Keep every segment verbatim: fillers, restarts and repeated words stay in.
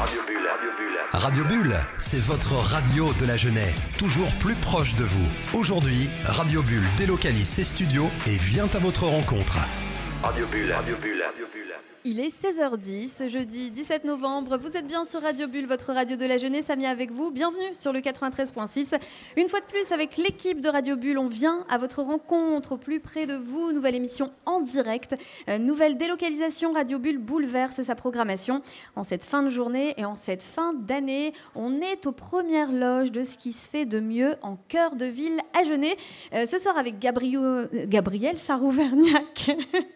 Radio Bulle. Radio Bulle. Radio Bulle, c'est votre radio de la Genève, toujours plus proche de vous. Aujourd'hui, Radio Bulle délocalise ses studios et vient à votre rencontre. Radio Bulle. Radio Bulle. Radio Bulle. Il est seize heures dix, jeudi dix-sept novembre. Vous êtes bien sur Radio Bulle, votre radio de la jeunesse. Samy avec vous. Bienvenue sur le quatre-vingt-treize virgule six. Une fois de plus, avec l'équipe de Radio Bulle, on vient à votre rencontre au plus près de vous. Nouvelle émission en direct. Euh, nouvelle délocalisation. Radio Bulle bouleverse sa programmation. En cette fin de journée et en cette fin d'année, on est aux premières loges de ce qui se fait de mieux en cœur de ville à Genève. Euh, ce soir avec Gabriel, Gabriel Sarou-Vergnac.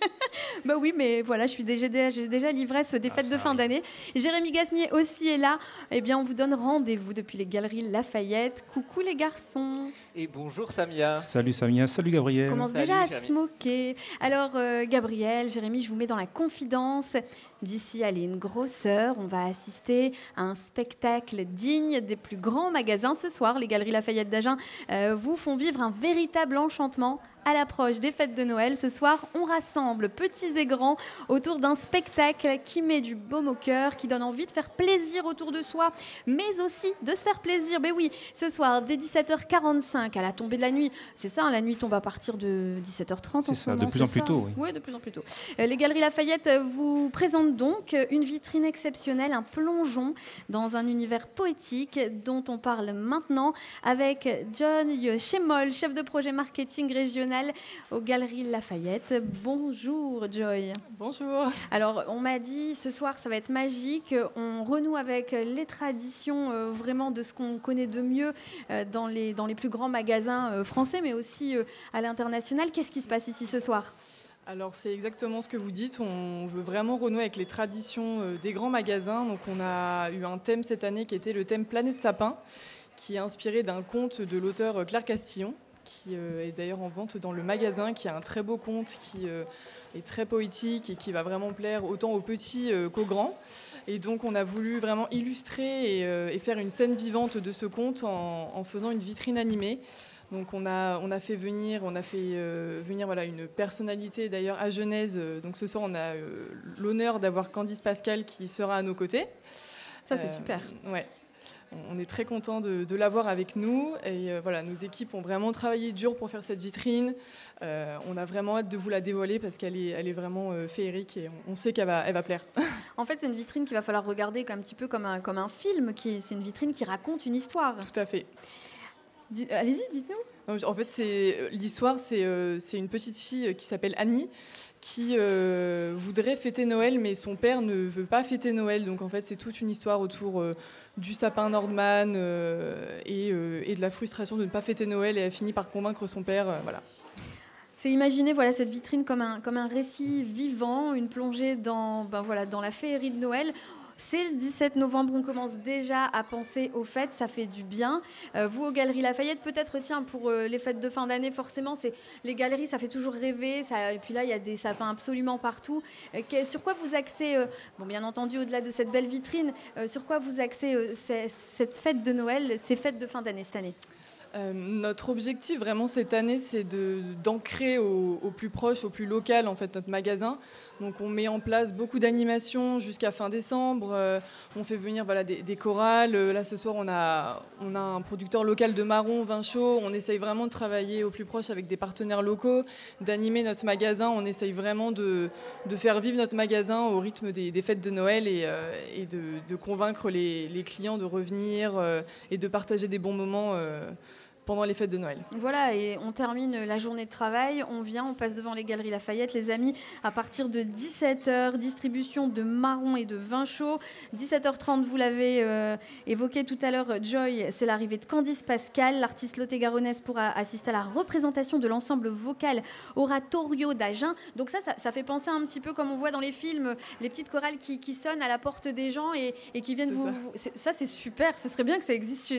Bah oui, mais voilà, je suis déjà J'ai déjà l'ivresse des fêtes ah, de fin d'année. Jérémy Gasnier aussi est là. Eh bien, on vous donne rendez-vous depuis les Galeries Lafayette. Coucou les garçons. Et bonjour Samia. Salut Samia, salut Gabriel. On commence Salut, déjà à Jérémy. se moquer. Alors, euh, Gabriel, Jérémy, je vous mets dans la confidence. D'ici, allez, une grosse heure, on va assister à un spectacle digne des plus grands magasins. Ce soir, les Galeries Lafayette d'Agen euh, vous font vivre un véritable enchantement. À l'approche des fêtes de Noël, ce soir, on rassemble petits et grands autour d'un spectacle qui met du baume au cœur, qui donne envie de faire plaisir autour de soi, mais aussi de se faire plaisir. Mais oui, ce soir, dès dix-sept heures quarante-cinq, à la tombée de la nuit, c'est ça, hein, la nuit tombe à partir de dix-sept heures trente. C'est ça, de plus en plus tôt, oui. Oui, de plus en plus tôt. Euh, les Galeries Lafayette vous présentent donc une vitrine exceptionnelle, un plongeon dans un univers poétique dont on parle maintenant avec John Chemol, chef de projet marketing régional aux Galeries Lafayette. Bonjour Joy. Bonjour. Alors on m'a dit ce soir ça va être magique, on renoue avec les traditions euh, vraiment de ce qu'on connaît de mieux euh, dans, les, dans les plus grands magasins euh, français mais aussi euh, à l'international. Qu'est-ce qui se passe ici ce soir ? Alors c'est exactement ce que vous dites, on veut vraiment renouer avec les traditions euh, des grands magasins. Donc on a eu un thème cette année qui était le thème Planète Sapin, qui est inspiré d'un conte de l'auteur Claire Castillon, qui euh, est d'ailleurs en vente dans le magasin, qui a un très beau conte, qui euh, est très poétique et qui va vraiment plaire autant aux petits euh, qu'aux grands. Et donc on a voulu vraiment illustrer et, euh, et faire une scène vivante de ce conte en, en faisant une vitrine animée. Donc on a, on a fait venir, on a fait, euh, venir voilà, une personnalité d'ailleurs à Genèse. Donc ce soir on a euh, l'honneur d'avoir Candice Pascal qui sera à nos côtés. Ça c'est euh, super. Ouais. On est très content de, de l'avoir avec nous et euh, voilà, nos équipes ont vraiment travaillé dur pour faire cette vitrine. Euh, on a vraiment hâte de vous la dévoiler parce qu'elle est, elle est vraiment euh, féerique et on, on sait qu'elle va, elle va plaire. En fait, c'est une vitrine qu'il va falloir regarder un petit peu comme un, comme un film. Qui, c'est une vitrine qui raconte une histoire. Tout à fait. Dis, allez-y, dites-nous. En fait, c'est, l'histoire, c'est, euh, c'est une petite fille qui s'appelle Annie qui euh, voudrait fêter Noël, mais son père ne veut pas fêter Noël. Donc, en fait, c'est toute une histoire autour euh, du sapin Nordman euh, et, euh, et de la frustration de ne pas fêter Noël. Et elle finit par convaincre son père. Euh, voilà. C'est imaginer voilà, cette vitrine comme un, comme un récit vivant, une plongée dans, ben voilà, dans la féerie de Noël. C'est le dix-sept novembre, on commence déjà à penser aux fêtes, ça fait du bien. Euh, vous, aux Galeries Lafayette, peut-être, tiens, pour euh, les fêtes de fin d'année, forcément, c'est, les galeries, ça fait toujours rêver. Ça, et puis là, il y a des sapins absolument partout. Euh, que, sur quoi vous axez, euh, bon, bien entendu, au-delà de cette belle vitrine, euh, sur quoi vous axez euh, ces, cette fête de Noël, ces fêtes de fin d'année cette année ? Euh, notre objectif vraiment cette année, c'est de, d'ancrer au, au plus proche, au plus local en fait notre magasin. Donc on met en place beaucoup d'animations jusqu'à fin décembre. Euh, on fait venir voilà des, des chorales. Là ce soir on a on a un producteur local de marron, vin chaud. On essaye vraiment de travailler au plus proche avec des partenaires locaux, d'animer notre magasin. On essaye vraiment de, de faire vivre notre magasin au rythme des, des fêtes de Noël et, euh, et de, de convaincre les, les clients de revenir euh, et de partager des bons moments. Euh, pendant les fêtes de Noël. Voilà, et on termine la journée de travail, on vient, on passe devant les Galeries Lafayette, les amis, à partir de dix-sept heures, distribution de marron et de vin chaud. dix-sept heures trente, vous l'avez euh, évoqué tout à l'heure, Joy, c'est l'arrivée de Candice Pascal, l'artiste lot-et-garonnaise pourra assister à la représentation de l'ensemble vocal Oratorio d'Agen. Donc ça, ça, ça fait penser un petit peu comme on voit dans les films, les petites chorales qui, qui sonnent à la porte des gens et, et qui viennent c'est vous... Ça. vous c'est, ça, c'est super, ce serait bien que ça existe chez nous.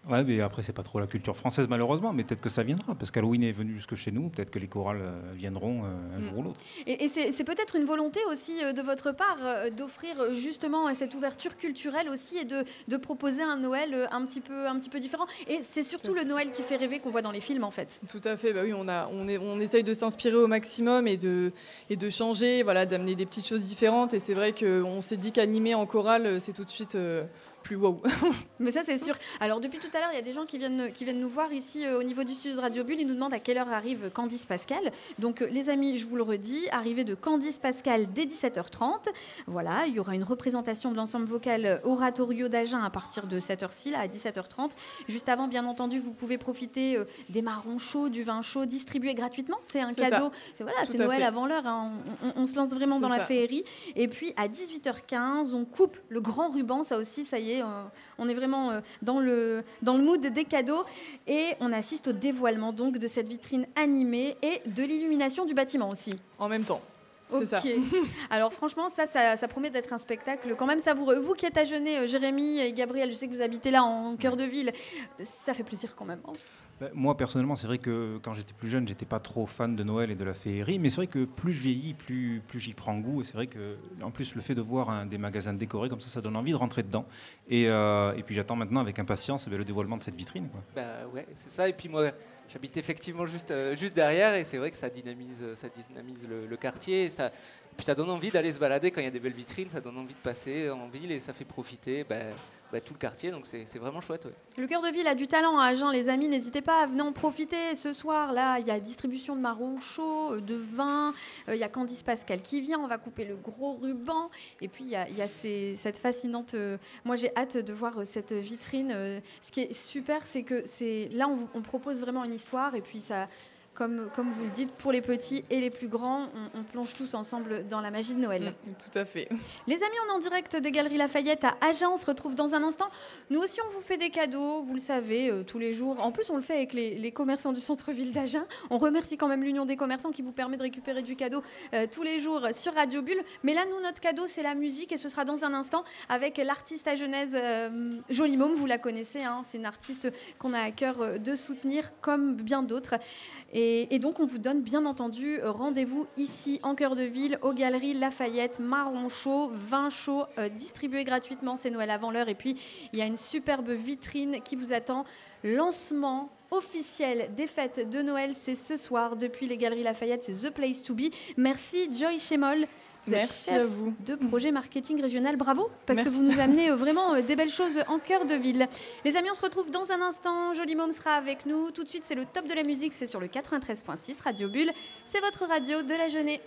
Ouais, mais après, c'est pas trop la culture française, malheureusement, mais peut-être que ça viendra, parce qu'Halloween est venu jusque chez nous, peut-être que les chorales euh, viendront euh, un mmh. jour ou l'autre. Et, et c'est, c'est peut-être une volonté aussi euh, de votre part euh, d'offrir justement cette ouverture culturelle aussi et de, de proposer un Noël euh, un, petit peu, un petit peu différent. Et c'est surtout le Noël qui fait rêver qu'on voit dans les films, en fait. Tout à fait, bah oui, on, a, on, est, on essaye de s'inspirer au maximum et de, et de changer, voilà, d'amener des petites choses différentes. Et c'est vrai qu'on s'est dit qu'animer en chorale, c'est tout de suite... Euh, plus wow. Mais ça, c'est sûr. Alors, depuis tout à l'heure, il y a des gens qui viennent, qui viennent nous voir ici euh, au niveau du studio de Radio Bulle. Ils nous demandent à quelle heure arrive Candice Pascal. Donc, euh, les amis, je vous le redis, arrivée de Candice Pascal dès dix-sept heures trente. Voilà, il y aura une représentation de l'ensemble vocal Oratorio d'Agen à partir de cette heure-ci, là, à dix-sept heures trente. Juste avant, bien entendu, vous pouvez profiter euh, des marrons chauds, du vin chaud distribué gratuitement. C'est un c'est cadeau. C'est, voilà, c'est Noël fait. Avant l'heure. Hein. On, on, on se lance vraiment c'est dans ça. La féerie. Et puis, à dix-huit heures quinze, on coupe le grand ruban. Ça aussi, ça y est, on est vraiment dans le, dans le mood des cadeaux et on assiste au dévoilement donc de cette vitrine animée et de l'illumination du bâtiment aussi. En même temps. C'est ça. Alors franchement, ça, ça, ça promet d'être un spectacle quand même savoureux. Vous qui êtes à Genève, Jérémy et Gabriel, je sais que vous habitez là en cœur de ville, ça fait plaisir quand même. Hein. Moi, personnellement, c'est vrai que quand j'étais plus jeune, j'étais pas trop fan de Noël et de la féerie, mais c'est vrai que plus je vieillis, plus, plus j'y prends goût. Et c'est vrai que, en plus, le fait de voir un, des magasins décorés comme ça, ça donne envie de rentrer dedans. Et, euh, et puis j'attends maintenant avec impatience eh bien, le dévoilement de cette vitrine, quoi. Bah ouais, c'est ça. Et puis moi, j'habite effectivement juste, euh, juste derrière, et c'est vrai que ça dynamise, ça dynamise le, le quartier. Et ça, et puis ça donne envie d'aller se balader quand il y a des belles vitrines. Ça donne envie de passer en ville et ça fait profiter. Bah, Bah, tout le quartier, donc c'est, c'est vraiment chouette. Ouais. Le cœur de ville a du talent à Agen, les amis, n'hésitez pas à venir en profiter ce soir. Là, il y a distribution de marrons chauds, de vin, il euh, y a Candice Pascal qui vient, on va couper le gros ruban. Et puis, il y a, y a ces, cette fascinante... Euh, moi, j'ai hâte de voir cette vitrine. Euh, ce qui est super, c'est que c'est, là, on, on propose vraiment une histoire et puis ça... Comme, comme vous le dites, pour les petits et les plus grands, on, on plonge tous ensemble dans la magie de Noël. Mmh, tout à fait. Les amis, on est en direct des Galeries Lafayette à Agen. On se retrouve dans un instant. Nous aussi, on vous fait des cadeaux, vous le savez, euh, tous les jours. En plus, on le fait avec les, les commerçants du centre-ville d'Agen. On remercie quand même l'Union des commerçants qui vous permet de récupérer du cadeau euh, tous les jours sur Radio Bulle. Mais là, nous, notre cadeau, c'est la musique et ce sera dans un instant avec l'artiste agenaise euh, Jolie Môme. Vous la connaissez, hein, c'est une artiste qu'on a à cœur de soutenir comme bien d'autres. Et, et donc, on vous donne bien entendu rendez-vous ici, en cœur de ville, aux Galeries Lafayette, marron chaud, vin chaud, euh, distribué gratuitement, c'est Noël avant l'heure. Et puis, il y a une superbe vitrine qui vous attend. Lancement officiel des fêtes de Noël, c'est ce soir depuis les Galeries Lafayette, c'est The Place to Be. Merci Joy Chemol. Vous Merci êtes chef à vous. de projet marketing régional. Bravo, parce Merci. que vous nous amenez vraiment des belles choses en cœur de ville. Les amis, on se retrouve dans un instant. Jolie Môme sera avec nous. Tout de suite, c'est le top de la musique. C'est sur le quatre-vingt-treize virgule six Radio Bulle. C'est votre radio de la Genève.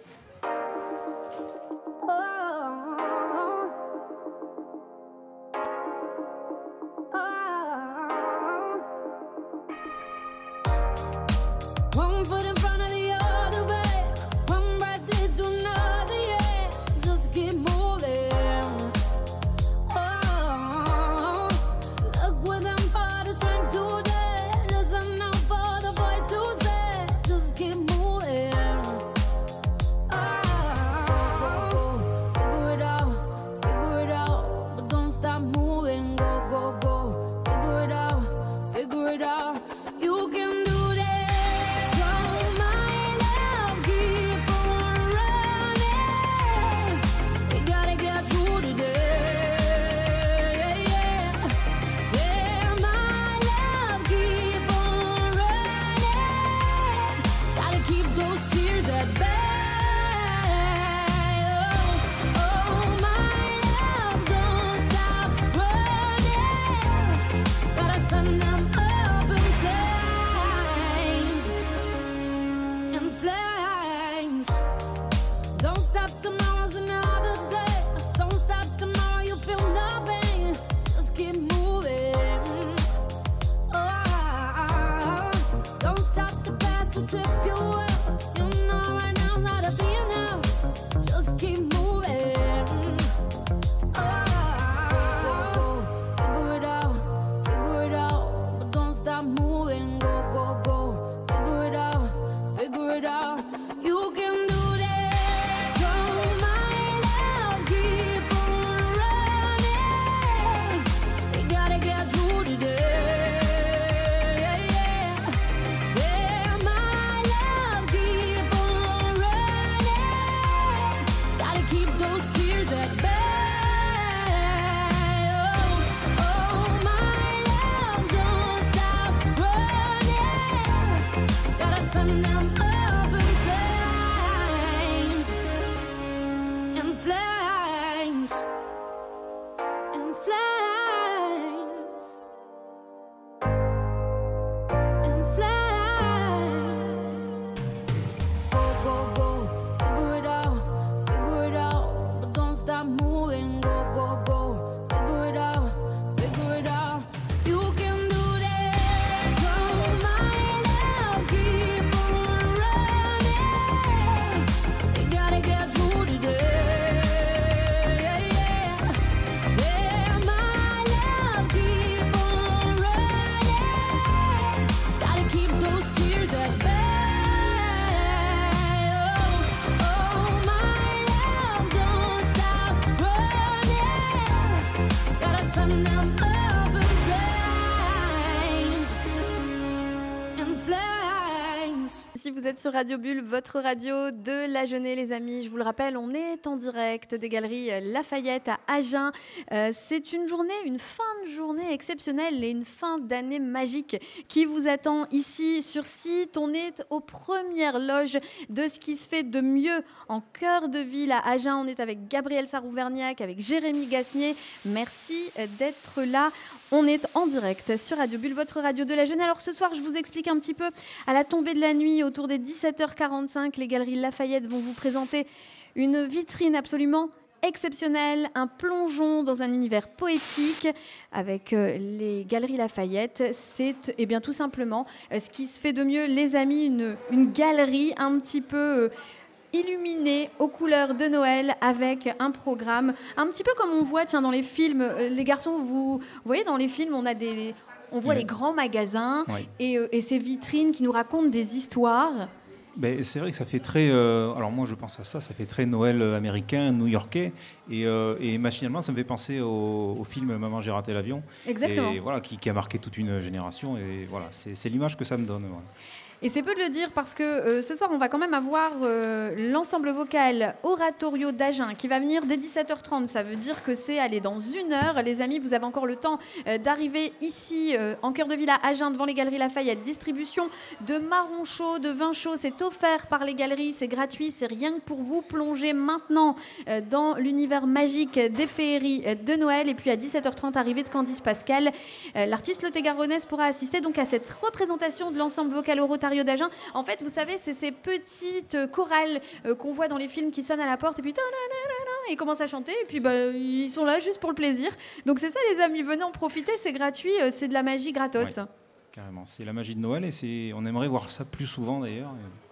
stop moving, go, go, go. Figure it out, figure it out. You can do this. So my love, keep on running. We gotta get through today. Yeah, yeah. Yeah, my love, keep on running. Gotta keep those tears at bay. Si vous êtes sur Radio Bulle, votre radio de la Genée, les amis, je vous le rappelle, on est en direct des Galeries Lafayette à Agen. Euh, c'est une journée, une fin de journée exceptionnelle et une fin d'année magique qui vous attend ici sur site. On est aux premières loges de ce qui se fait de mieux en cœur de ville à Agen. On est avec Gabriel Sarrouverniac, avec Jérémy Gasnier. Merci d'être là. On est en direct sur Radio Bulle, votre radio de la Genée. Alors ce soir, je vous explique un petit peu à la tombée de la nuit, autour des dix-sept heures quarante-cinq, les Galeries Lafayette vont vous présenter une vitrine absolument exceptionnelle, un plongeon dans un univers poétique avec euh, les Galeries Lafayette. C'est eh bien, tout simplement euh, ce qui se fait de mieux, les amis, une, une galerie un petit peu... Euh, illuminé aux couleurs de Noël avec un programme un petit peu comme on voit tiens, dans les films. Euh, les garçons, vous, vous voyez dans les films, on, a des, on voit oui. les grands magasins oui. et, euh, et ces vitrines qui nous racontent des histoires. Ben, c'est vrai que ça fait très... Euh, alors moi je pense à ça, ça fait très Noël américain, new-yorkais. Et, euh, et machinalement ça me fait penser au, au film Maman j'ai raté l'avion. Exactement. Et, voilà, qui, qui a marqué toute une génération. Et voilà, c'est, c'est l'image que ça me donne. Voilà. Et c'est peu de le dire parce que euh, ce soir, on va quand même avoir euh, l'ensemble vocal Oratorio d'Agen qui va venir dès dix-sept heures trente. Ça veut dire que c'est allez, dans une heure. Les amis, vous avez encore le temps euh, d'arriver ici, euh, en cœur de ville à Agen, devant les Galeries Lafayette. Distribution de marron chaud, de vin chaud. C'est offert par les galeries, c'est gratuit, c'est rien que pour vous. Plongez maintenant euh, dans l'univers magique des féeries euh, de Noël. Et puis à dix-sept heures trente, arrivée de Candice Pascal. Euh, l'artiste lot-et-garonnaise pourra assister donc à cette représentation de l'ensemble vocal Oratorio d'Agen. En fait, vous savez, c'est ces petites chorales euh, qu'on voit dans les films qui sonnent à la porte et puis et ils commencent à chanter et puis bah, ils sont là juste pour le plaisir. Donc c'est ça les amis, venez en profiter, c'est gratuit, euh, c'est de la magie gratos. Ouais, carrément, c'est la magie de Noël et c'est... on aimerait voir ça plus souvent d'ailleurs.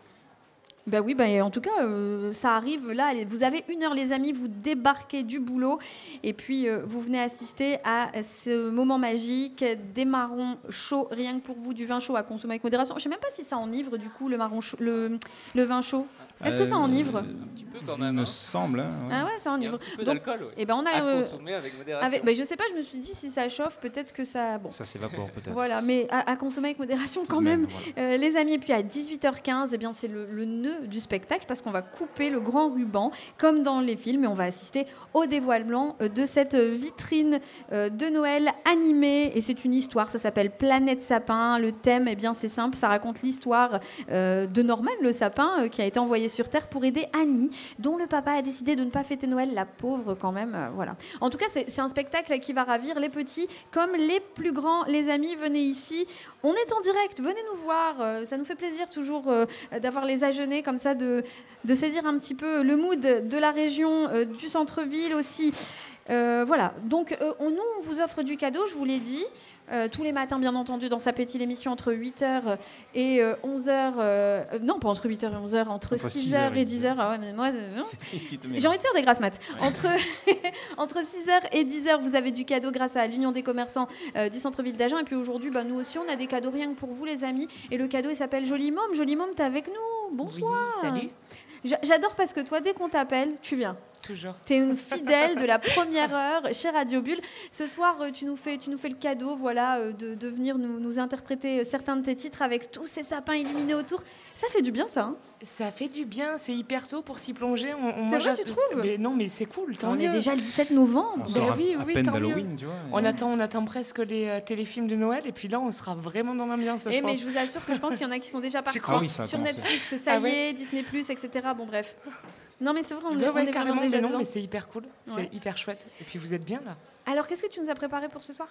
Ben oui, ben en tout cas, euh, ça arrive là. Vous avez une heure, les amis, vous débarquez du boulot et puis euh, vous venez assister à ce moment magique, des marrons chauds, rien que pour vous, du vin chaud à consommer avec modération. Je ne sais même pas si ça enivre, du coup, le, marron chaud, le, le vin chaud. Est-ce que ça enivre ? Un petit peu quand même. Il me hein. semble. Hein, ouais. Ah ouais, ça enivre. Un petit peu d'alcool, oui. Et ben on a, à euh, consommer avec modération. Avec, ben je sais pas, je me suis dit si ça chauffe, peut-être que ça... Bon. Ça s'évapore peut-être. Voilà, mais à, à consommer avec modération quand même. même. Voilà. Euh, les amis, et puis à dix-huit heures quinze, eh bien, c'est le, le nœud du spectacle parce qu'on va couper le grand ruban, comme dans les films, et on va assister au dévoilement de cette vitrine de Noël animée. Et c'est une histoire, ça s'appelle Planète Sapin. Le thème, eh bien, c'est simple, ça raconte l'histoire euh, de Norman le sapin euh, qui a été envoyé sur Terre pour aider Annie, dont le papa a décidé de ne pas fêter Noël, la pauvre quand même. Euh, voilà. En tout cas, c'est, c'est un spectacle qui va ravir les petits comme les plus grands. Les amis, venez ici. On est en direct, venez nous voir. Euh, ça nous fait plaisir toujours euh, d'avoir les Agenais comme ça, de, de saisir un petit peu le mood de la région, euh, du centre-ville aussi. Euh, voilà. Donc, euh, on, nous, on vous offre du cadeau, je vous l'ai dit. Euh, tous les matins, bien entendu, dans sa petite émission entre huit heures et euh, onze heures. Euh, non, pas entre huit heures et onze heures, entre, entre six heures et dix heures. Ah ouais, mais moi, euh, j'ai envie de faire des grasses maths. Ouais. Entre, entre six heures et dix heures, vous avez du cadeau grâce à l'Union des commerçants euh, du centre-ville d'Agen. Et puis aujourd'hui, bah, nous aussi, on a des cadeaux rien que pour vous, les amis. Et le cadeau, il s'appelle Jolie Môme. Jolie Môme, t'es avec nous. Bonsoir. Oui, salut. J'adore parce que toi, dès qu'on t'appelle, tu viens. Toujours. Tu es une fidèle de la première heure chez Radio Bulle. Ce soir, tu nous fais, tu nous fais le cadeau voilà, de, de venir nous, nous interpréter certains de tes titres avec tous ces sapins illuminés autour. Ça fait du bien, ça. Hein ça fait du bien. C'est hyper tôt pour s'y plonger. On, on c'est vrai, tu trouves mais non, mais c'est cool. Tant on mieux. est déjà le dix-sept novembre. On ben oui, à, oui, à peine tant d'Halloween, mieux. Tu vois, on, attend, on attend presque les euh, téléfilms de Noël. Et puis là, on sera vraiment dans l'ambiance. Et je mais pense. je vous assure que je pense qu'il y en a qui sont déjà partis ah oui, sur Netflix, ça ah y ouais. est, Disney plus, et cetera. Bon, bref. Non, mais c'est vrai, on, ouais, est, on ouais, est vraiment mais déjà non, dedans. mais c'est hyper cool. C'est ouais. hyper chouette. Et puis, vous êtes bien là. Alors, qu'est-ce que tu nous as préparé pour ce soir ?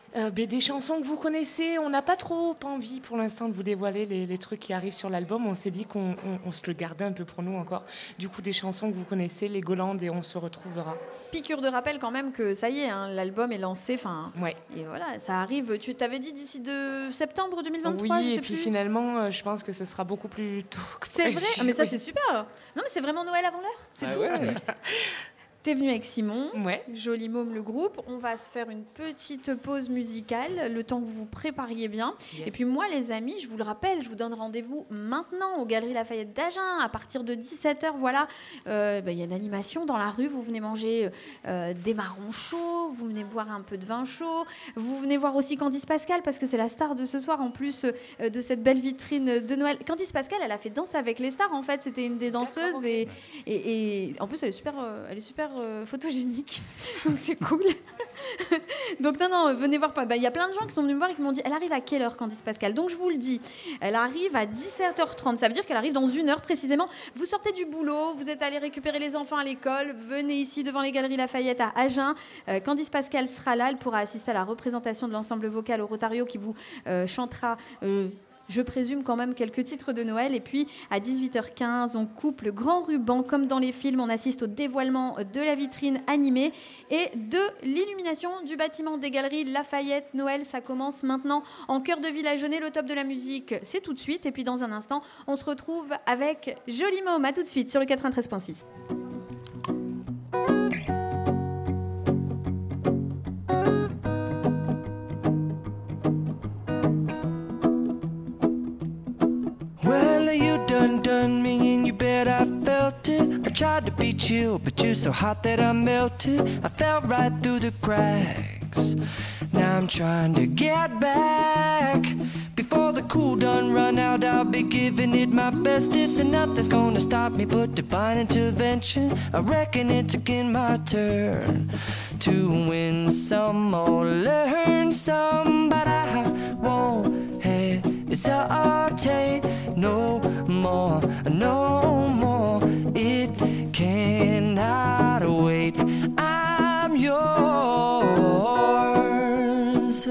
Euh, ben, des chansons que vous connaissez, on n'a pas trop envie pour l'instant de vous dévoiler les, les trucs qui arrivent sur l'album. On s'est dit qu'on on, on se le gardait un peu pour nous encore. Du coup, des chansons que vous connaissez, les Golandes, et on se retrouvera. Piqûre de rappel quand même que ça y est, hein, l'album est lancé. Enfin, Ouais. et voilà, ça arrive. Tu t'avais dit d'ici de septembre deux mille vingt-trois. Oui, je et sais puis plus. finalement, euh, je pense que ce sera beaucoup plus tôt que C'est prévu. vrai. Ah, mais ça Oui. c'est super. Non mais c'est vraiment Noël avant l'heure. C'est Ah tout. ouais. T'es venu avec Simon. Ouais. Joli môme le groupe. On va se faire une petite pause musicale, le temps que vous vous prépariez bien. Yes. Et puis moi, les amis, je vous le rappelle, je vous donne rendez-vous maintenant aux Galeries Lafayette d'Agen à partir de dix-sept heures. Voilà, Euh, ben, il y a une animation dans la rue. Vous venez manger euh, des marrons chauds, vous venez boire un peu de vin chaud. Vous venez voir aussi Candice Pascal parce que c'est la star de ce soir en plus euh, de cette belle vitrine de Noël. Candice Pascal, elle a fait Danse avec les stars. En fait, c'était une des danseuses ok. et, et, et en plus, elle est super, euh, elle est super euh, photogénique. Donc c'est cool. Donc non, non, venez voir. Bah, il y a plein de gens qui sont venus me voir et qui m'ont dit, elle arrive à quelle heure, Candice Pascal? Donc je vous le dis, elle arrive à dix-sept heures trente. Ça veut dire qu'elle arrive dans une heure précisément. Vous sortez du boulot, vous êtes allé récupérer les enfants à l'école, venez ici devant les Galeries Lafayette à Agen. Euh, Candice Pascal sera là, elle pourra assister à la représentation de l'ensemble vocal au Rotario qui vous euh, chantera... Euh, je présume quand même quelques titres de Noël. Et puis, à dix-huit heures quinze, on coupe le grand ruban. Comme dans les films, on assiste au dévoilement de la vitrine animée et de l'illumination du bâtiment des Galeries Lafayette. Noël, ça commence maintenant en cœur de Villagennais. Le top de la musique, c'est tout de suite. Et puis, dans un instant, on se retrouve avec Joli Môme. À tout de suite sur le quatre-vingt-treize point six. Well, you done done me and you bet I felt it. I tried to be chill, but you're so hot that I melted. I fell right through the cracks. Now I'm trying to get back. Before the cool done run out, I'll be giving it my bestest. And nothing's gonna stop me but divine intervention. I reckon it's again my turn to win some or learn some. But I won't hesitate no more, no more. It cannot wait. I'm yours.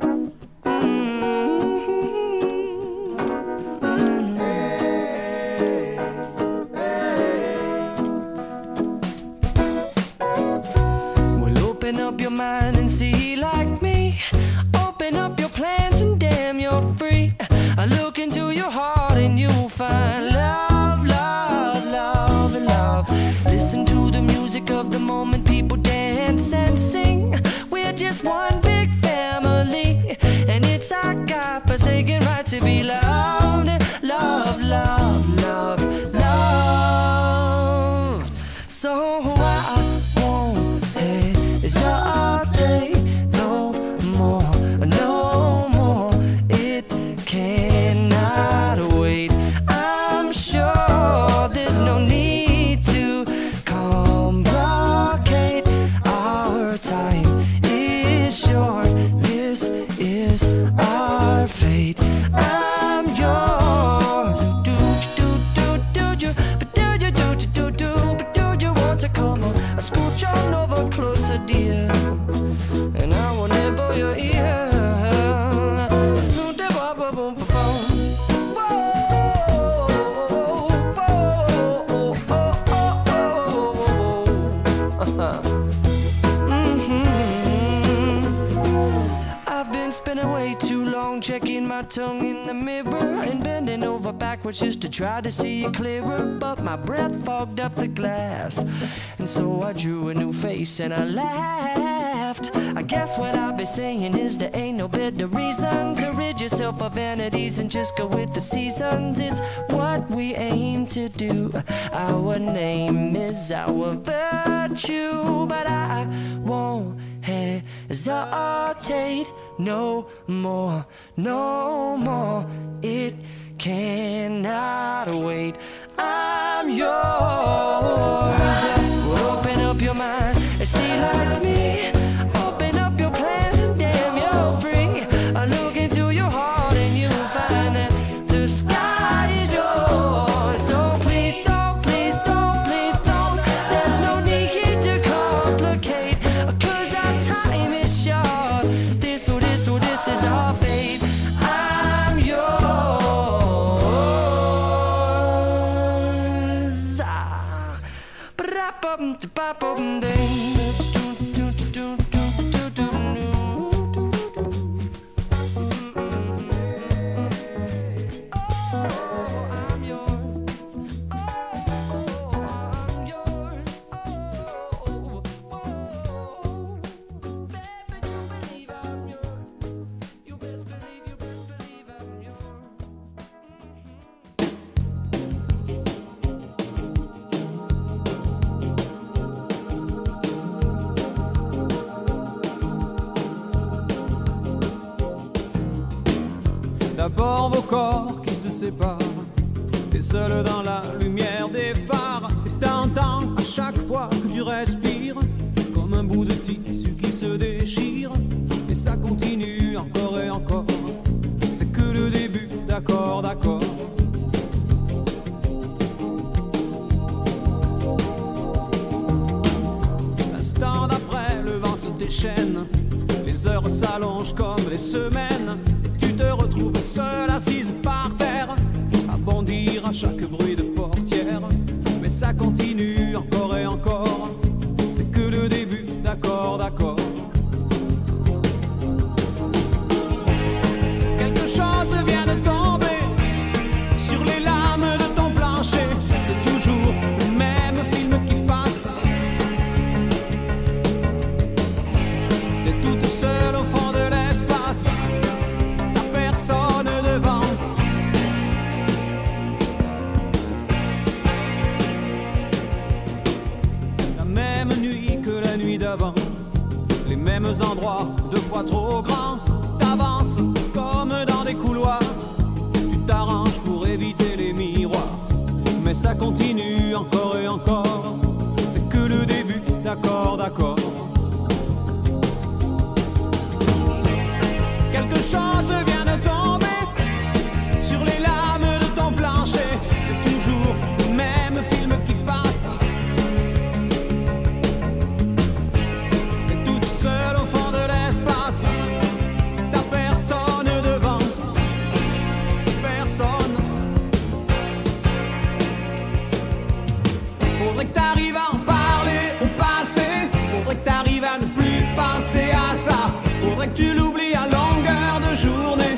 Open up your mind and see like me. Open up your plans and damn, you're free. I look into your heart and you'll find love, love, love, and love. Listen to the music of the moment, people dance and sing. We're just one big family, and it's our God-forsaken right to be loved. Love, love, love, love. So I won't hesitate no more, no more. It cannot wait. I'm sure there's no need to complicate. Our time is short. This is our fate. I'm yours. Do do do do do, but do you do do do do, but do you want to come on? I scooch on over closer, dear, and I will nibble your ear. So da ba ba boom ba boom. Whoa, whoa, oh, oh, oh, oh. Mhm. I've been spending way too long checking my tongue in the mirror and bending over backwards just to try to see it clearer. But my breath fogged up the glass, and so I drew a new face and I laughed. I guess what I'll be saying is there ain't no better reason to rid yourself of vanities and just go with the seasons. It's what we aim to do. Our name is our virtue, but I won't hesitate no more, no more. It cannot wait. I'm yours. Open up your mind and see like me. Open up your plans and damn, you're free. I look into your heart and you'll find that the sky is yours. So please don't, please don't, please don't. There's no need here to complicate, 'cause our time is short. This or this D'abord vos corps qui se séparent, t'es seul dans la lumière des phares, et t'entends à chaque fois que tu respires comme un bout de tissu qui se déchire, et ça continue encore et encore. C'est que le début, d'accord, d'accord. L'instant d'après, le vent se déchaîne, les heures s'allongent comme les semaines, et tu te retrouves seule assise par terre, à bondir à chaque bruit de portière. Mais ça continue encore et encore, c'est que le début, d'accord, d'accord. Quelque chose vient de tomber sur les lames de ton plancher, c'est toujours le même film qui passe. T'es toute seule au fond de l'espace, t'as personne devant. La même nuit que la nuit d'avant, les mêmes endroits, deux fois trop grands. T'avances comme dans des couloirs, tu t'arranges pour éviter les miroirs, mais ça continue encore et encore, c'est que le début, d'accord, d'accord. Quelque chose vient de tomber sur les lames de ton plancher, c'est toujours le même film qui passe. T'es toute seule au fond de l'espace, t'as personne devant, personne. Faudrait que t'arrives à en parler au passé, faudrait que t'arrives à ne plus penser à ça, faudrait que tu l'oublies à longueur de journée.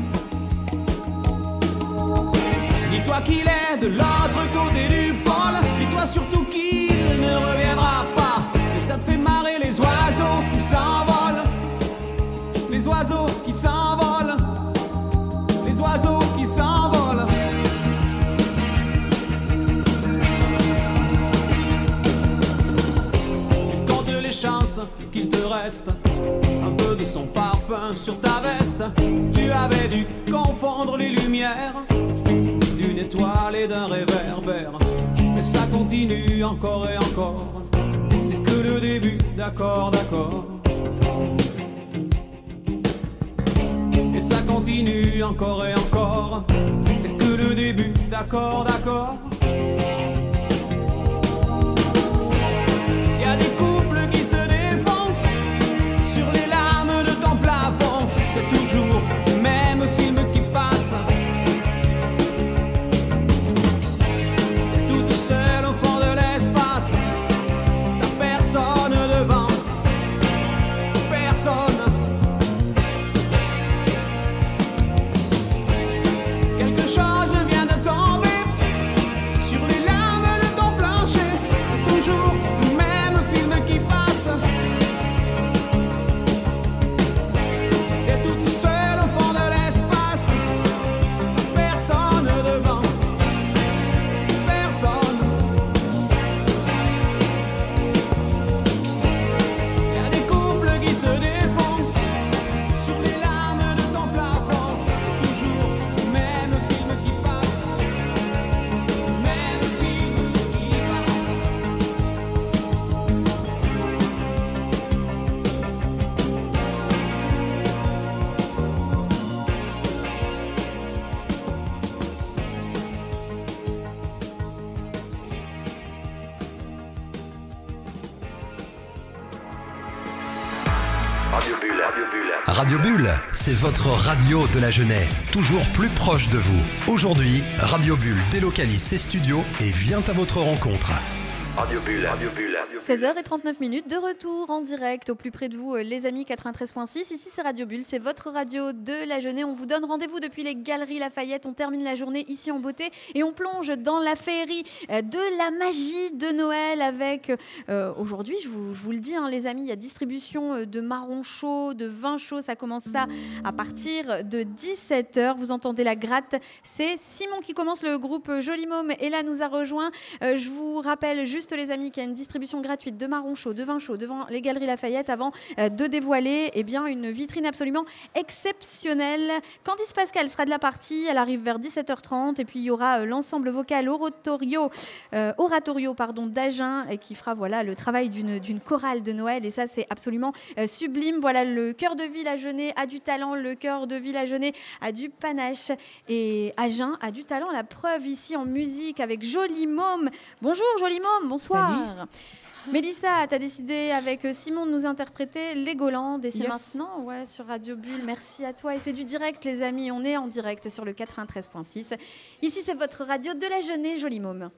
Dis-toi qu'il est de l'autre côté du pôle, dis-toi surtout qu'il ne reviendra pas, et ça te fait marrer les oiseaux qui s'envolent, les oiseaux qui s'envolent, les oiseaux qui s'envolent. Compte les chances qu'il te reste un peu de son parfum sur ta veste. Tu avais dû confondre les lumières d'une étoile et d'un réverbère, mais ça continue encore et encore, c'est que le début, d'accord, d'accord. Et ça continue encore et encore, c'est que le début, d'accord, d'accord. Y a des couples qui se défont sur les lames de ton plafond, c'est toujours le même film qui passe. Toute seule au fond de l'espace, t'as personne devant, personne. Quelque chose vient de tomber sur les lames de ton plancher, c'est toujours le même film qui passe. T'es toute seule au fond de l'espace, personne devant, personne. Y a des couples qui se défont sur les lames de ton plafond, c'est toujours le même film qui passe, le même film qui passe. Radio Bulle, Radio Bulle. Radio Bulle, c'est votre radio de la Genève, toujours plus proche de vous. Aujourd'hui, Radio Bulle délocalise ses studios et vient à votre rencontre. Radio Bulle, Radio Bulle. seize heures trente-neuf minutes de retour en direct au plus près de vous, euh, les amis, quatre-vingt-treize virgule six. Ici, c'est Radio Bulle, c'est votre radio de la Genève. On vous donne rendez-vous depuis les Galeries Lafayette. On termine la journée ici en beauté et on plonge dans la féerie euh, de la magie de Noël avec, euh, aujourd'hui, je vous, je vous le dis, hein, les amis, il y a distribution euh, de marrons chauds, de vin chaud. Ça commence ça à partir de dix-sept heures. Vous entendez la gratte. C'est Simon qui commence, le groupe Joli Môme. Et là, nous a rejoint. Euh, je vous rappelle juste, les amis, qu'il y a une distribution distribution gratuite de marrons chauds, de vins chauds devant les Galeries Lafayette avant euh, de dévoiler eh bien, une vitrine absolument exceptionnelle. Candice Pascal sera de la partie, elle arrive vers dix-sept heures trente et puis il y aura euh, l'ensemble vocal oratorio, euh, oratorio pardon, d'Agen euh, qui fera voilà, le travail d'une, d'une chorale de Noël et ça c'est absolument euh, sublime. Voilà, le cœur de ville agenais a du talent, le cœur de ville agenais a du panache et Agen a du talent. La preuve ici en musique avec Jolie Môme. Bonjour Jolie Môme, bonsoir. Salut. Mélissa, tu as décidé avec Simon de nous interpréter Legoland et c'est yes. maintenant ouais, sur Radio Bulle. Merci à toi et c'est du direct les amis, on est en direct sur le quatre-vingt-treize point six. Ici c'est votre radio de la jeunesse Jolie Môme.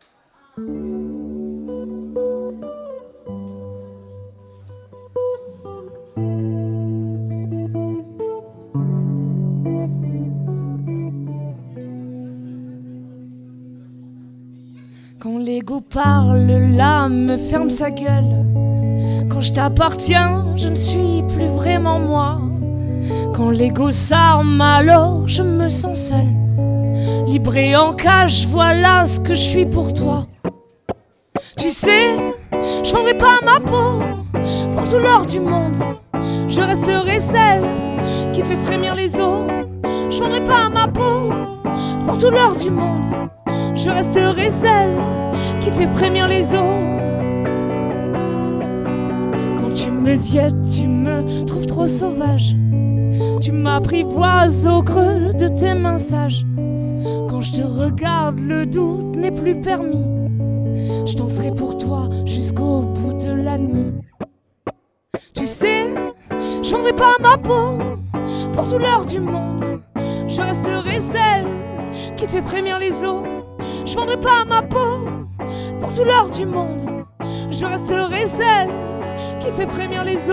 Quand l'ego parle, l'âme ferme sa gueule. Quand je t'appartiens, je ne suis plus vraiment moi. Quand l'ego s'arme, alors je me sens seule. Libre et en cage, voilà ce que je suis pour toi. Tu sais, je vendrai pas ma peau pour tout l'or du monde. Je resterai celle qui te fait frémir les os. Je vendrai pas ma peau pour tout l'or du monde. Je resterai celle qui te fait frémir les os. Quand tu me ziettes, tu me trouves trop sauvage. Tu m'apprivoises au creux de tes mains sages. Quand je te regarde, le doute n'est plus permis. Je danserai pour toi jusqu'au bout de la nuit. Tu sais, je vendrai pas ma peau pour tout l'or du monde. Je resterai celle qui te fait frémir les os. Je vendrai pas ma peau pour tout l'or du monde. Je resterai celle qui te fait frémir les os.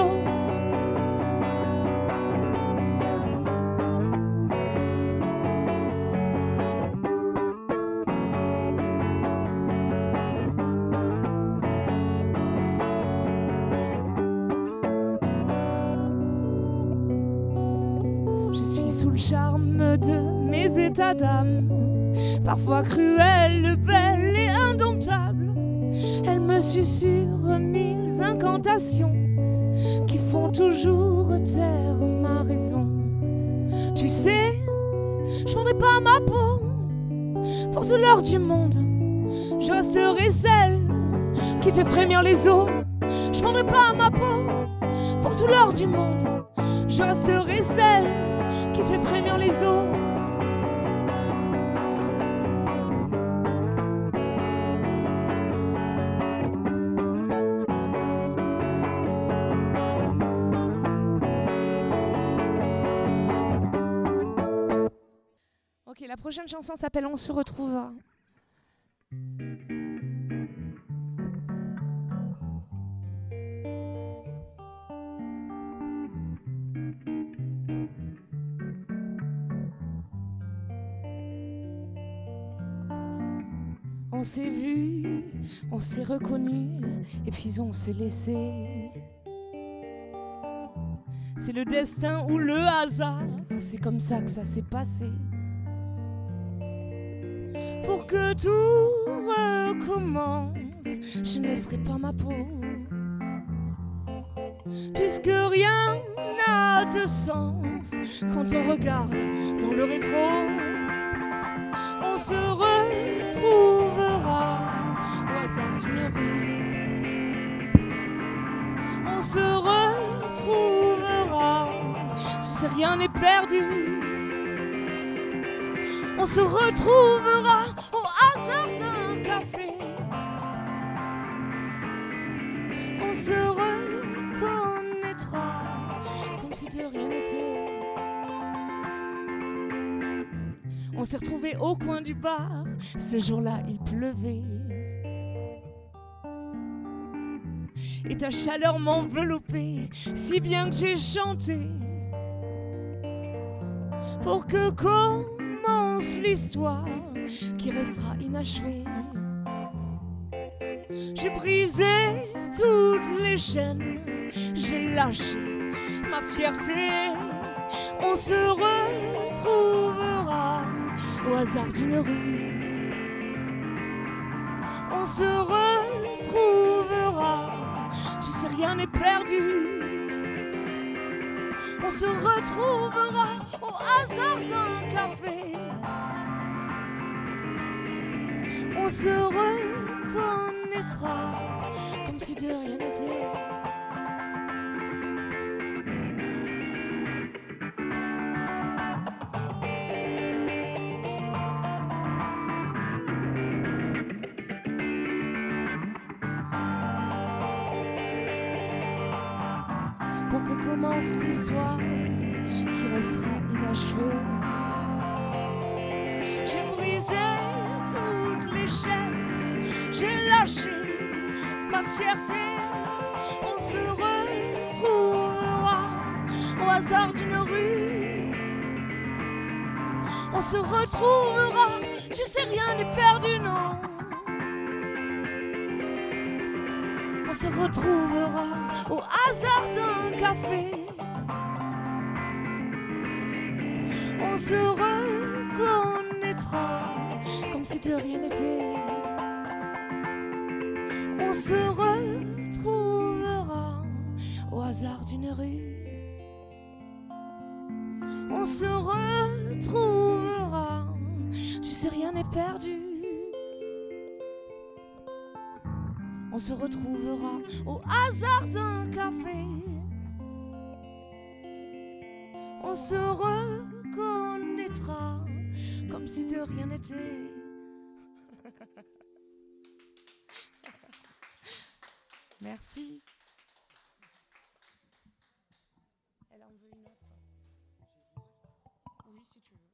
Je suis sous le charme de mes états d'âme. Parfois cruelle, belle et indomptable. Elle me susurre mille incantations qui font toujours taire ma raison. Tu sais, je vendrai pas ma peau pour tout l'or du monde. Je resterai celle qui fait frémir les os. Je vendrai pas ma peau pour tout l'or du monde. Je resterai celle qui te fait frémir les os. Ok, la prochaine chanson s'appelle On se retrouvera. On s'est vu, on s'est reconnu, et puis on s'est laissé. C'est le destin ou le hasard, c'est comme ça que ça s'est passé. Pour que tout recommence, je ne laisserai pas ma peau. Puisque rien n'a de sens quand on regarde dans le rétro. On se retrouvera au hasard d'une rue. On se retrouvera, tu sais rien n'est perdu. On se retrouvera au hasard d'un café. On se reconnaîtra comme si de rien n'était. On s'est retrouvés au coin du bar, ce jour-là il pleuvait. Et ta chaleur m'enveloppait, si bien que j'ai chanté. Pour que commence l'histoire qui restera inachevée. J'ai brisé toutes les chaînes, j'ai lâché ma fierté. On se retrouvera au hasard d'une rue. On se retrouvera. Tu sais, rien n'est perdu. On se retrouvera au hasard d'un café. On se reconnaîtra comme si de rien n'était. Pour que commence l'histoire qui restera inachevée. J'ai brisé toutes les chaînes, j'ai lâché ma fierté. On se retrouvera au hasard d'une rue. On se retrouvera, tu sais, rien n'est perdu, non. On se retrouvera au hasard d'un café. On se reconnaîtra comme si de rien n'était. On se retrouvera au hasard d'une rue. On se retrouvera, tu sais, rien n'est perdu. On se retrouvera au hasard d'un café. On se reconnaîtra comme si de rien n'était. Merci. Elle en veut une autre. Oui, si tu veux.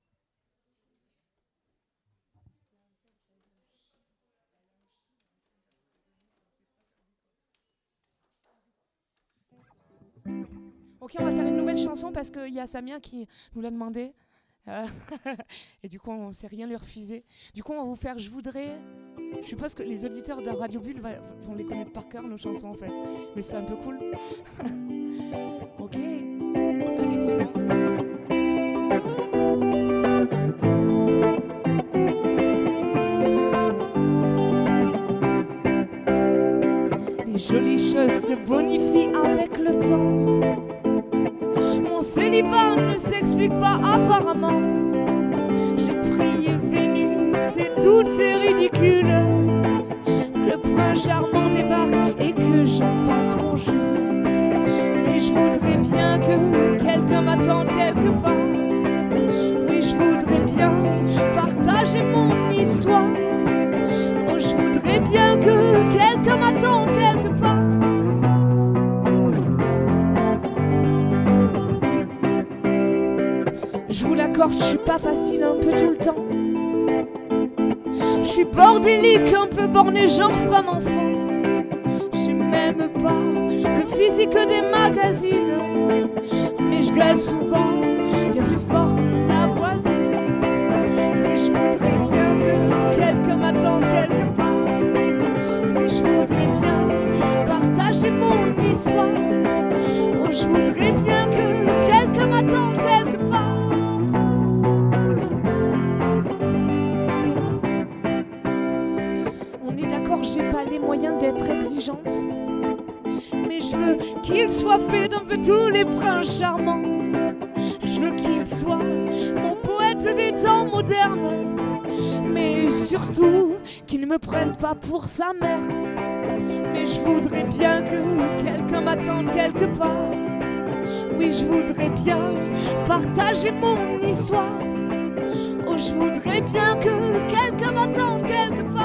Ok, on va faire une nouvelle chanson parce qu'il y a Samia qui nous l'a demandé. Euh, et du coup, on ne sait rien lui refuser. Du coup, on va vous faire « Je voudrais ». Je suppose que les auditeurs de Radio Bulle va, vont les connaître par cœur, nos chansons, en fait. Mais c'est un peu cool. Ok. Allez, sinon. Les jolies choses se bonifient avec le temps. Mon célibat ne s'explique pas apparemment. J'ai prié Vénus et toutes ces ridicules. Que le prince charmant débarque et que j'en fasse mon Jules. Mais je voudrais bien que quelqu'un m'attende quelque part. Oui, je voudrais bien partager mon histoire. Oh, je voudrais bien que quelqu'un m'attende quelque part. Je vous l'accorde, je suis pas facile un peu tout le temps. Je suis bordélique, un peu borné, genre femme enfant. J'ai même pas le physique des magazines, mais je gueule souvent, bien plus fort que la voisine. Mais je voudrais bien que quelqu'un m'attende quelque part. Oui, je voudrais bien partager mon histoire. Oh, je voudrais bien que quelqu'un m'attende quelque part. J'ai pas les moyens d'être exigeante, mais je veux qu'il soit fait d'un peu tous les princes charmants. Je veux qu'il soit mon poète des temps modernes, mais surtout qu'il ne me prenne pas pour sa mère. Mais je voudrais bien que quelqu'un m'attende quelque part. Oui, je voudrais bien partager mon histoire. Oh, je voudrais bien que quelqu'un m'attende quelque part.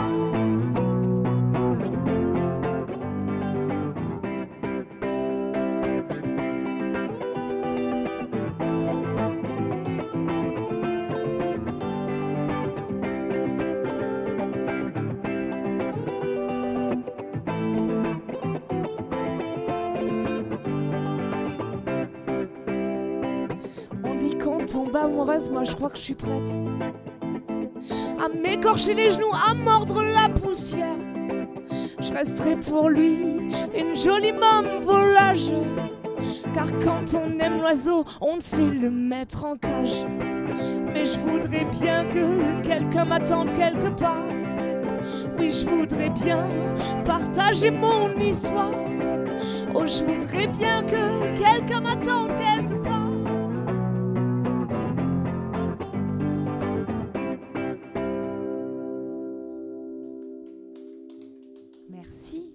Amoureuse, moi je crois que je suis prête à m'écorcher les genoux, à mordre la poussière. Je resterai pour lui une jolie môme volage, car quand on aime l'oiseau, on sait le mettre en cage. Mais je voudrais bien que quelqu'un m'attende quelque part. Oui, je voudrais bien partager mon histoire. Oh, je voudrais bien que quelqu'un m'attende quelque part. Merci.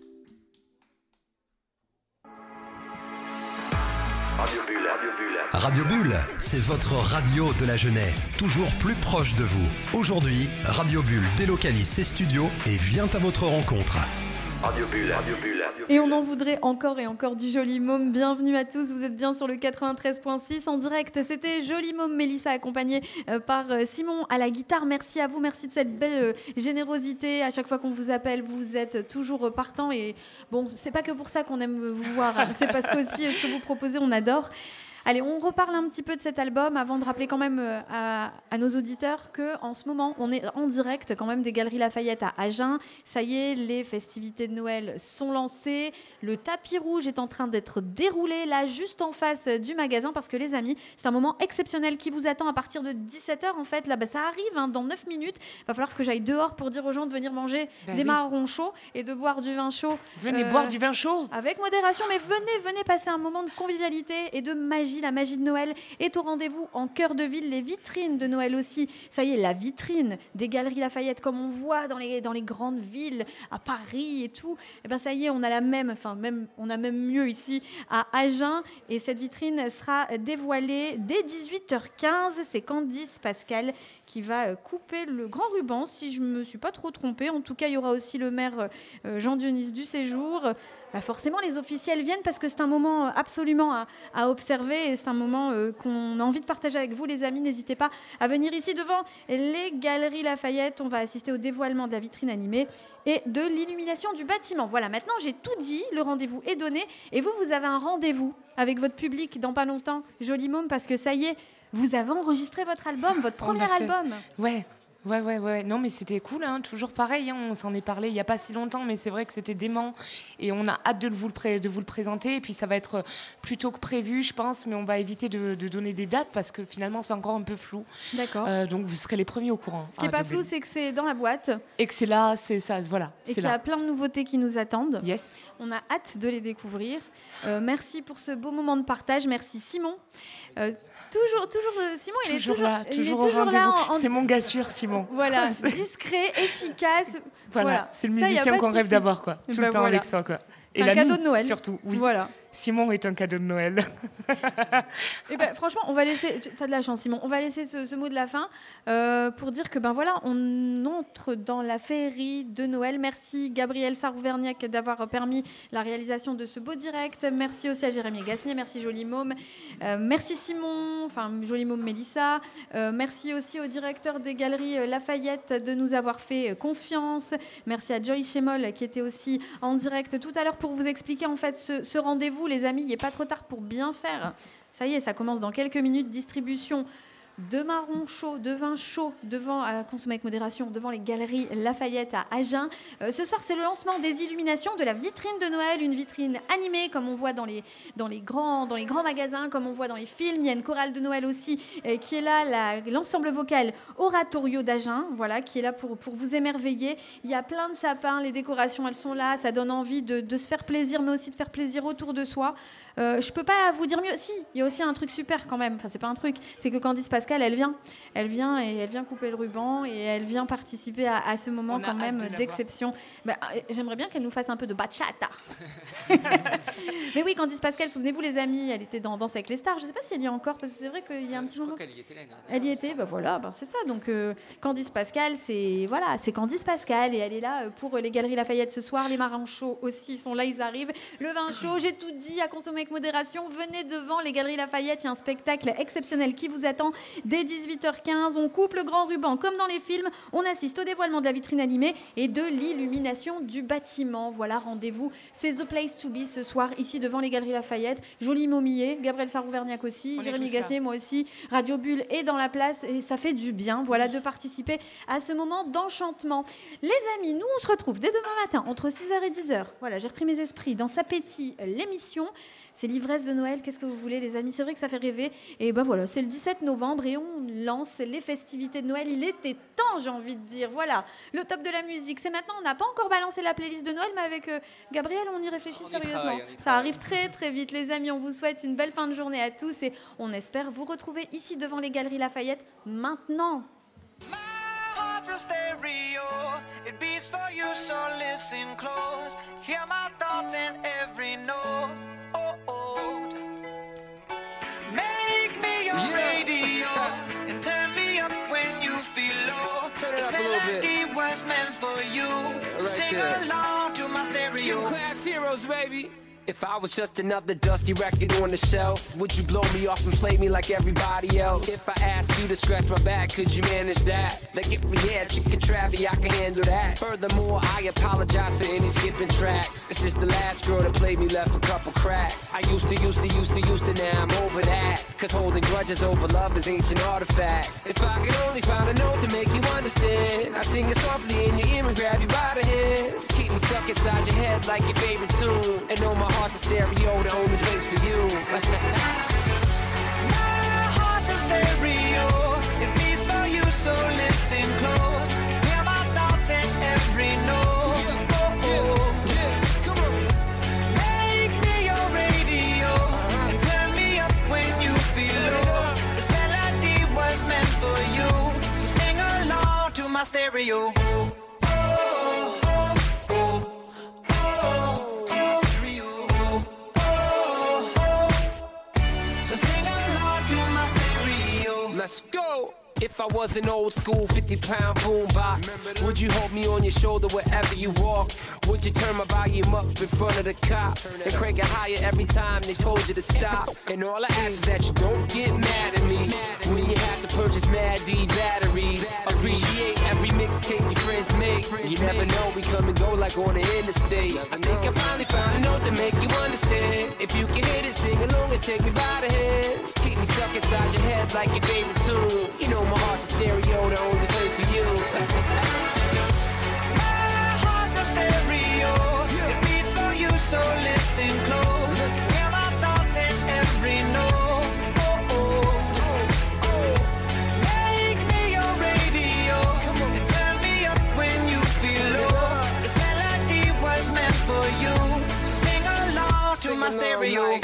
Radio Bulle, Radio Bulle. Radio Bulle, c'est votre radio de la Genève, toujours plus proche de vous. Aujourd'hui, Radio Bulle délocalise ses studios et vient à votre rencontre. Radio Bulle, Radio Bulle. Et on en voudrait encore et encore du Joli Môme. Bienvenue à tous, vous êtes bien sur le quatre-vingt-treize virgule six en direct. C'était Joli Môme, Mélissa accompagnée euh, par euh, Simon à la guitare. Merci à vous, merci de cette belle euh, générosité. À chaque fois qu'on vous appelle, vous êtes toujours euh, partant. Et bon, c'est pas que pour ça qu'on aime vous voir, hein. C'est parce qu'aussi euh, ce que vous proposez, on adore. Allez, on reparle un petit peu de cet album avant de rappeler quand même euh, à, à nos auditeurs qu'en ce moment, on est en direct quand même des Galeries Lafayette à Agen. Ça y est, les festivités de Noël sont lancées. Le tapis rouge est en train d'être déroulé là, juste en face du magasin parce que les amis, c'est un moment exceptionnel qui vous attend à partir de dix-sept heures en fait. Là, bah, ça arrive hein, dans neuf minutes. Il va falloir que j'aille dehors pour dire aux gens de venir manger Ben des oui. marrons chauds et de boire du vin chaud. Venez Euh, boire du vin chaud. Avec modération, mais venez, venez passer un moment de convivialité et de magie. La magie de Noël est au rendez-vous en cœur de ville. Les vitrines de Noël aussi. Ça y est, la vitrine des Galeries Lafayette, comme on voit dans les, dans les grandes villes, à Paris et tout. Et ben ça y est, on a la même, enfin même, on a même mieux ici à Agen. Et cette vitrine sera dévoilée dès dix-huit heures quinze. C'est Candice Pascal qui va euh, couper le grand ruban, si je ne me suis pas trop trompée. En tout cas, il y aura aussi le maire euh, Jean-Dionis du Séjour. Bah forcément, les officiels viennent parce que c'est un moment absolument à, à observer et c'est un moment euh, qu'on a envie de partager avec vous, les amis. N'hésitez pas à venir ici devant les Galeries Lafayette. On va assister au dévoilement de la vitrine animée et de l'illumination du bâtiment. Voilà, maintenant j'ai tout dit, le rendez-vous est donné et vous, vous avez un rendez-vous avec votre public dans pas longtemps, Joli Môme, parce que ça y est, vous avez enregistré votre album, votre On premier l'a fait. album. Ouais. Ouais, ouais, ouais. Non, mais c'était cool, hein. Toujours pareil. Hein. On s'en est parlé il n'y a pas si longtemps, mais c'est vrai que c'était dément. Et on a hâte de, le vous, le pré- de vous le présenter. Et puis, ça va être plus tôt que prévu, je pense, mais on va éviter de, de donner des dates parce que finalement, c'est encore un peu flou. D'accord. Euh, donc, vous serez les premiers au courant. Ce qui n'est Ah, pas de- flou, c'est que c'est dans la boîte Et que c'est là, c'est ça, voilà. et C'est qu'il y a là. plein de nouveautés qui nous attendent. Yes. On a hâte de les découvrir. Euh, merci pour ce beau moment de partage. Merci Simon. Euh, toujours, toujours, euh, Simon, il Toujours est toujours, là, il toujours est au toujours là. rendez-vous. En, en- C'est mon gars sûr, Simon. Voilà, discret, efficace. Voilà, Voilà. c'est le Ça, y a musicien pas de qu'on rêve souci. d'avoir, quoi. Et Tout ben le temps voilà. avec soi, quoi. C'est un l'ami, cadeau de Noël. Surtout, oui. Voilà. Simon est un cadeau de Noël. Et ben, franchement, on va laisser. Tu as de la chance, Simon. On va laisser ce, ce mot de la fin euh, pour dire que ben voilà, on entre dans la féerie de Noël. Merci Gabriel Sarouverniac d'avoir permis la réalisation de ce beau direct. Merci aussi à Jérémy Gasnier. Merci Joli Môme. Euh, merci Simon. Enfin Joli Môme Mélissa. Euh, merci aussi au directeur des Galeries euh, Lafayette de nous avoir fait euh, confiance. Merci à Joy Chemol qui était aussi en direct tout à l'heure pour vous expliquer en fait ce, ce rendez-vous, les amis. Il n'est pas trop tard pour bien faire. Ça y est, ça commence dans quelques minutes. Distribution de marrons chauds, de vin chaud, devant, à consommer avec modération, devant les Galeries Lafayette à Agen. Euh, ce soir, c'est le lancement des illuminations de la vitrine de Noël, une vitrine animée comme on voit dans les, dans les, grands, dans les grands magasins, comme on voit dans les films. Il y a une chorale de Noël aussi euh, qui est là, la- l'ensemble vocal Oratorio d'Agen, voilà, qui est là pour, pour vous émerveiller. Il y a plein de sapins, les décorations, elles sont là, ça donne envie de, de se faire plaisir, mais aussi de faire plaisir autour de soi. Euh, je peux pas vous dire mieux. Si, il y a aussi un truc super quand même. Enfin, c'est pas un truc. C'est que Candice Pascal, elle vient, elle vient et elle vient couper le ruban et elle vient participer à, à ce moment On a quand hâte même de la voir. d'exception. Bah, euh, j'aimerais bien qu'elle nous fasse un peu de bachata. Mais oui, Candice Pascal, souvenez-vous les amis, elle était dans Danse avec les stars. Je sais pas si elle y est encore parce que c'est vrai qu'il y a un petit Je crois moment. qu'elle y était l'année dernière. Elle y il me était, semble. bah voilà, bah c'est ça. Donc euh, Candice Pascal, c'est voilà, c'est Candice Pascal et elle est là euh, pour les Galeries Lafayette ce soir. Les marins chauds aussi sont là, ils arrivent. Le vin chaud, j'ai tout dit, à consommer avec modération. Venez devant les Galeries Lafayette, il y a un spectacle exceptionnel qui vous attend dès dix-huit heures quinze. On coupe le grand ruban comme dans les films. On assiste au dévoilement de la vitrine animée et de l'illumination du bâtiment. Voilà, rendez-vous. C'est The Place to Be ce soir ici devant les Galeries Lafayette. Joli Momier, Gabriel Sarouverniac aussi, On est Jérémy tous là. Gassier, moi aussi. Radio Bulle est dans la place et ça fait du bien, voilà, de participer à ce moment d'enchantement. Les amis, nous on se retrouve dès demain matin entre six heures et dix heures. Voilà, j'ai repris mes esprits dans S'appétit, l'émission. C'est l'ivresse de Noël, qu'est-ce que vous voulez les amis? C'est vrai que ça fait rêver. Et ben voilà, c'est le dix-sept novembre. novembre et on lance les festivités de Noël. Il était temps, j'ai envie de dire. Voilà, le top de la musique, c'est maintenant. On n'a pas encore balancé la playlist de Noël, mais avec euh, Gabriel, on y réfléchit On y sérieusement. travaille, on y Ça travaille. arrive très très vite, les amis. On vous souhaite une belle fin de journée à tous et on espère vous retrouver ici devant les Galeries Lafayette maintenant. Heart's a stereo, it beats for you, so listen close. Hear my thoughts in every note. Oh, oh. Make me your Yeah. radio and turn me up when you feel low. Turn it This up a little bit. melody was meant for you. So right sing there. along to my stereo. Q Class Heroes, baby. If I was just another dusty record on the shelf, would you blow me off and play me like everybody else? If I asked you to scratch my back, could you manage that? Like if we had chicken travy, I can handle that. Furthermore, I apologize for any skipping tracks. It's just the last girl that played me left a couple cracks. I used to, used to, used to, used to, now I'm over that. Cause holding grudges over love is ancient artifacts. If I could only find a note to make you understand, I sing it softly in your ear and grab you by the hands. Keep me stuck inside your head like your favorite tune. And know my heart's a stereo, the only place for you. My heart's a stereo, it beats for you, so listen close. Hear my thoughts in every note. Oh, oh. Make me your radio and turn me up when you feel low. This melody was meant for you, so sing along to my stereo. Let's go! If I was an old school fifty pound boombox, would you hold me on your shoulder wherever you walk? Would you turn my volume up in front of the cops and crank it higher every time they told you to stop? And all I ask is that you don't get mad at me when you have to purchase Mad D batteries. Appreciate every mixtape your friends make. You never know, we come and go like on the interstate. I think I finally found a note to make you understand. If you can hit it, sing along and take me by the hands. Keep me stuck inside your head like your favorite tune. You know my heart's a stereo, the only place for you. My heart's a stereo, it beats for you, so listen close. Hear my thoughts in every note. Oh, oh. Make me your radio and turn me up when you feel low. This melody was meant for you, so sing along to my stereo.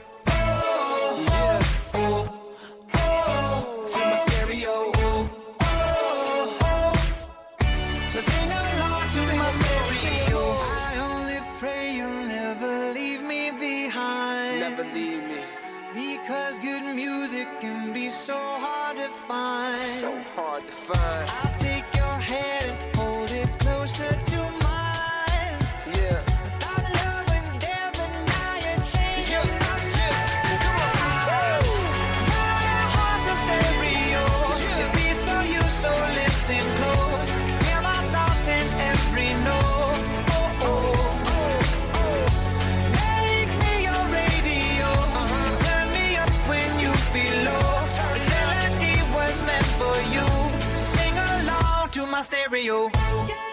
Because good music can be so hard to find. So hard to find. I'll take your hand and hold it closer to mine. Yeah. I thought love was dead, but now you're changing Yeah, my mind. yeah. Come on. My heart's a stereo. Yeah. It beats for you, so listen close. Hear my thoughts in every note. Oh, oh. Make me your radio and turn me up when you feel low. This melody was meant for you, so sing along to my stereo.